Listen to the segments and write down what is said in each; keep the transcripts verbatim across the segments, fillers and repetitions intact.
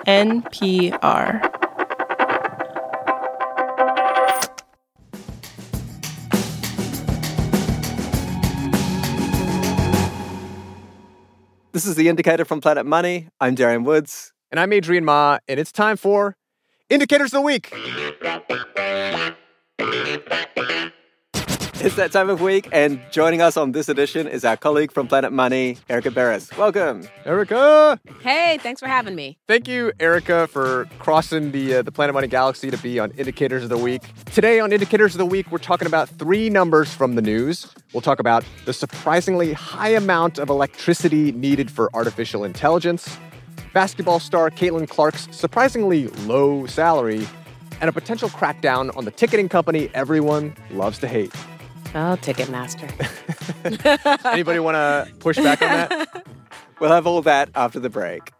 N P R. This is The Indicator from Planet Money. I'm Darian Woods. And I'm Adrian Ma, and it's time for Indicators of the Week. It's that time of week, and joining us on this edition is our colleague from Planet Money, Erica Beres. Welcome. Erica! Hey, thanks for having me. Thank you, Erica, for crossing the uh, the Planet Money galaxy to be on Indicators of the Week. Today on Indicators of the Week, we're talking about three numbers from the news. We'll talk about the surprisingly high amount of electricity needed for artificial intelligence, basketball star Caitlin Clark's surprisingly low salary, and a potential crackdown on the ticketing company everyone loves to hate. Oh, Ticketmaster. Anybody want to push back on that? We'll have all that after the break.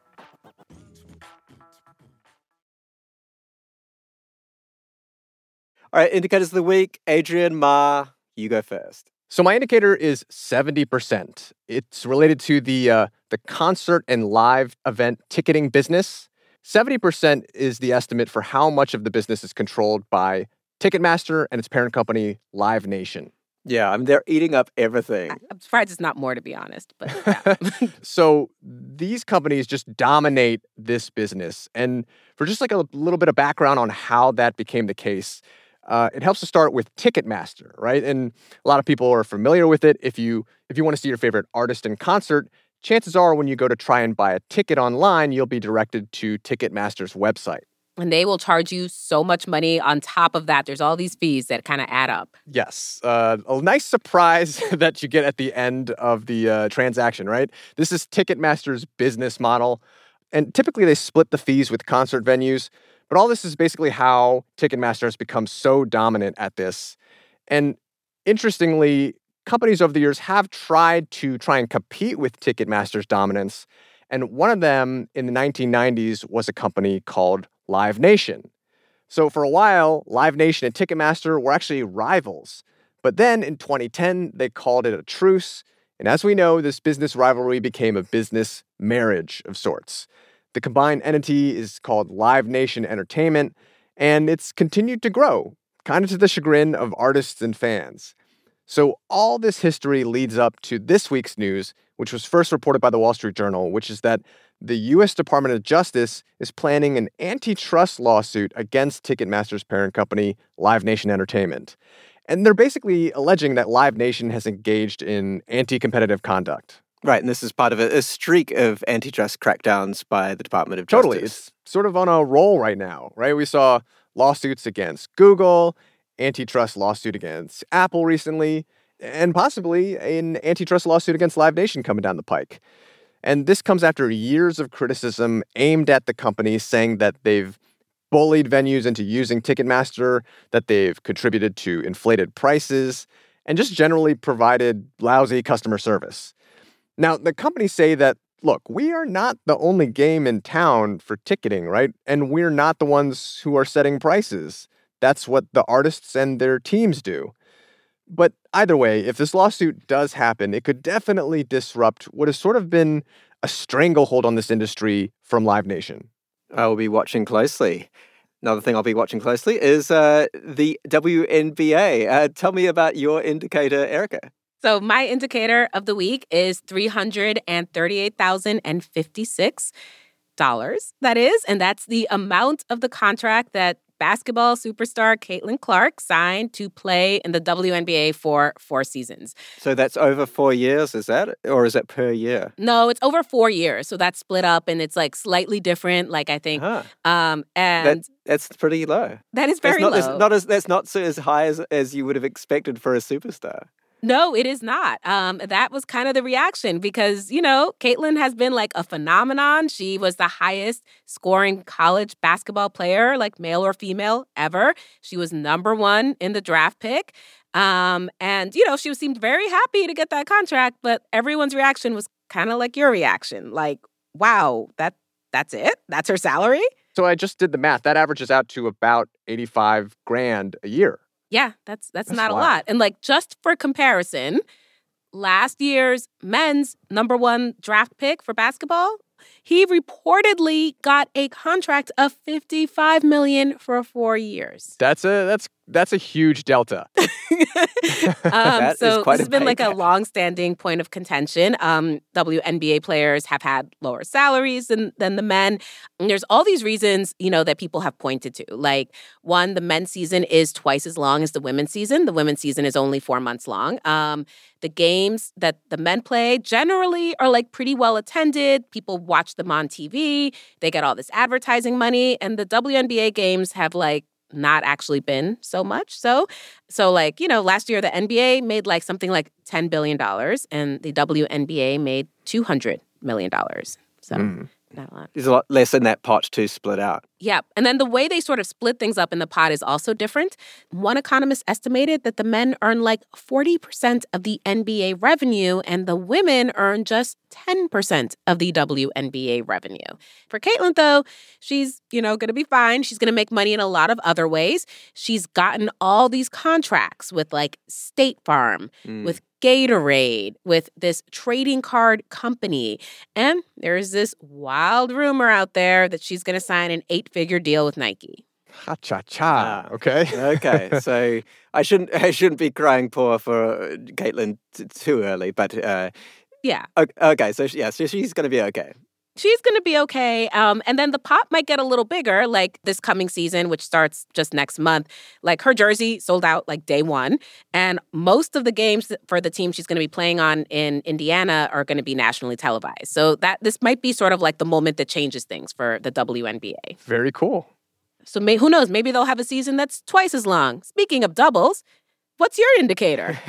All right, Indicators of the Week. Adrian, Ma, you go first. So my indicator is seventy percent. It's related to the uh, the concert and live event ticketing business. seventy percent is the estimate for how much of the business is controlled by Ticketmaster and its parent company, Live Nation. Yeah, I mean, they're eating up everything. I'm surprised it's not more, to be honest. But yeah. So these companies just dominate this business. And for just like a little bit of background on how that became the case, uh, it helps to start with Ticketmaster, right? And a lot of people are familiar with it. If you if you want to see your favorite artist in concert, chances are when you go to try and buy a ticket online, you'll be directed to Ticketmaster's website. And they will charge you so much money on top of that. There's all these fees that kind of add up. Yes. Uh, a nice surprise that you get at the end of the uh, transaction, right? This is Ticketmaster's business model. And typically they split the fees with concert venues. But all this is basically how Ticketmaster has become so dominant at this. And interestingly, companies over the years have tried to try and compete with Ticketmaster's dominance. And one of them in the nineteen nineties was a company called Live Nation. So for a while, Live Nation and Ticketmaster were actually rivals. But then in twenty ten, they called it a truce. And as we know, this business rivalry became a business marriage of sorts. The combined entity is called Live Nation Entertainment, and it's continued to grow, kind of to the chagrin of artists and fans. So all this history leads up to this week's news, which was first reported by the Wall Street Journal, which is that the U S Department of Justice is planning an antitrust lawsuit against Ticketmaster's parent company, Live Nation Entertainment. And they're basically alleging that Live Nation has engaged in anti-competitive conduct. Right, and this is part of a, a streak of antitrust crackdowns by the Department of Justice. Totally. It's sort of on a roll right now, right? We saw lawsuits against Google, antitrust lawsuit against Apple recently, and possibly an antitrust lawsuit against Live Nation coming down the pike. And this comes after years of criticism aimed at the company, saying that they've bullied venues into using Ticketmaster, that they've contributed to inflated prices, and just generally provided lousy customer service. Now, the companies say that, look, we are not the only game in town for ticketing, right? And we're not the ones who are setting prices. That's what the artists and their teams do. But either way, if this lawsuit does happen, it could definitely disrupt what has sort of been a stranglehold on this industry from Live Nation. I will be watching closely. Another thing I'll be watching closely is uh, the W N B A. Uh, tell me about your indicator, Erica. So my indicator of the week is three hundred thirty-eight thousand fifty-six dollars, that is. And that's the amount of the contract that basketball superstar Caitlin Clark signed to play in the W N B A for four seasons. So that's over four years, is that? Or is it per year? No, it's over four years. So that's split up and it's like slightly different, like I think. Huh. Um, and that, that's pretty low. That is very that's not, low. That's not as, that's not so as high as, as you would have expected for a superstar. No, it is not. Um, that was kind of the reaction because, you know, Caitlin has been like a phenomenon. She was the highest scoring college basketball player, like male or female, ever. She was number one in the draft pick. Um, and, you know, she seemed very happy to get that contract, but everyone's reaction was kind of like your reaction. Like, wow, that that's it? That's her salary? So I just did the math. That averages out to about eighty-five grand a year. Yeah, that's that's, That's not wild. a lot. And like just for comparison, last year's men's number one draft pick for basketball, he reportedly got a contract of fifty-five million dollars for four years. That's a that's that's a huge delta. um, That is so quite this has a been pay like a cut. long-standing point of contention. Um, W N B A players have had lower salaries than, than the men. And there's all these reasons, you know, that people have pointed to. Like, one, the men's season is twice as long as the women's season. The women's season is only four months long. Um, the games that the men play generally are like pretty well attended. People watch them on T V. They get all this advertising money. And the W N B A games have like not actually been so much. So, so like, you know, last year the N B A made like something like ten billion dollars and the W N B A made two hundred million dollars. So Mm. not a lot. There's a lot less in that pot to split out. Yeah. And then the way they sort of split things up in the pot is also different. One economist estimated that the men earn like forty percent of the N B A revenue and the women earn just ten percent of the W N B A revenue. For Caitlin, though, she's, you know, going to be fine. She's going to make money in a lot of other ways. She's gotten all these contracts with like State Farm, Mm. with Gatorade, with this trading card company. And there's this wild rumor out there that she's going to sign an eight-figure deal with Nike. Ha cha cha. Ah. Okay. Okay, so I shouldn't I shouldn't be crying poor for uh, Caitlin t- too early, but uh, Yeah, o- okay, so she- yeah, so she's going to be okay. she's going to be okay. Um, and then the pot might get a little bigger, like this coming season, which starts just next month. Like her jersey sold out like day one. And most of the games for the team she's going to be playing on in Indiana are going to be nationally televised. So that this might be sort of like the moment that changes things for the W N B A. Very cool. So may, who knows? Maybe they'll have a season that's twice as long. Speaking of doubles, what's your indicator?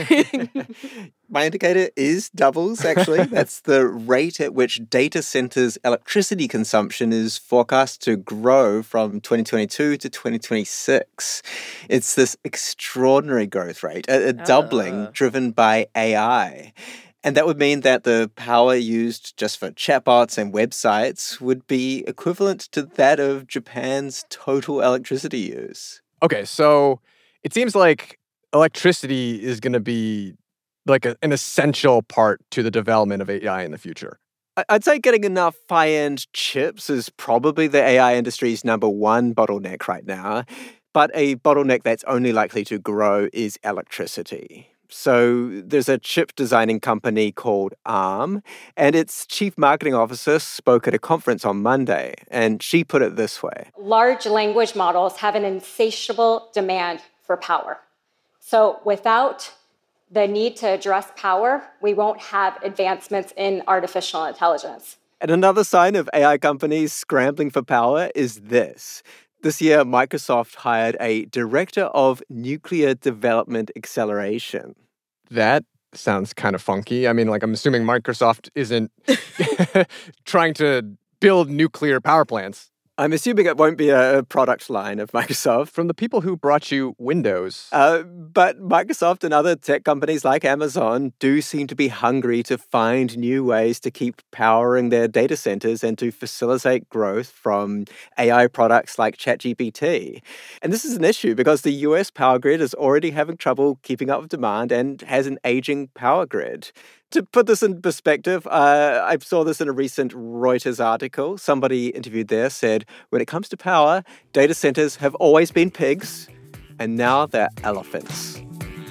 My indicator is doubles, actually. That's the rate at which data centers' electricity consumption is forecast to grow from twenty twenty-two to twenty twenty-six. It's this extraordinary growth rate, a, a doubling Uh. driven by A I. And that would mean that the power used just for chatbots and websites would be equivalent to that of Japan's total electricity use. Okay, so it seems like electricity is going to be like a, an essential part to the development of A I in the future. I- I'd say getting enough high-end chips is probably the A I industry's number one bottleneck right now. But a bottleneck that's only likely to grow is electricity. So there's a chip designing company called Arm, and its chief marketing officer spoke at a conference on Monday, and she put it this way. Large language models have an insatiable demand for power. So without the need to address power, we won't have advancements in artificial intelligence. And another sign of A I companies scrambling for power is this. This year, Microsoft hired a director of nuclear development acceleration. That sounds kind of funky. I mean, like, I'm assuming Microsoft isn't trying to build nuclear power plants. I'm assuming it won't be a product line of Microsoft. From the people who brought you Windows, Uh, but Microsoft and other tech companies like Amazon do seem to be hungry to find new ways to keep powering their data centers and to facilitate growth from A I products like ChatGPT. And this is an issue because the U S power grid is already having trouble keeping up with demand and has an aging power grid. To put this in perspective, uh, I saw this in a recent Reuters article. Somebody interviewed there said, when it comes to power, data centers have always been pigs, and now they're elephants.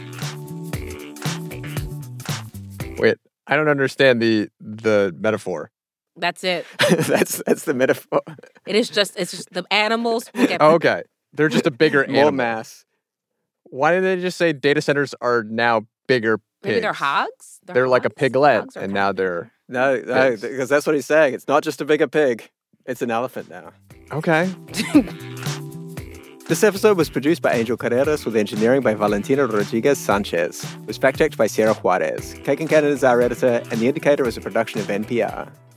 wait, I don't understand the the metaphor. That's it. that's that's the metaphor. It is just, it's just the animals will get Oh, okay, they're just a bigger More animal. mass. Why did they just say data centers are now bigger pigs? Maybe they're hogs? They're like a hogs? piglet, Hogs are and kind now of they're No, no, Pigs. because that's what he's saying. It's not just a bigger pig. It's an elephant now. okay. This episode was produced by Angel Carreras with engineering by Valentina Rodriguez Sanchez. It was fact-checked by Sierra Juarez. Cake and Cannon is our editor, and The Indicator is a production of N P R.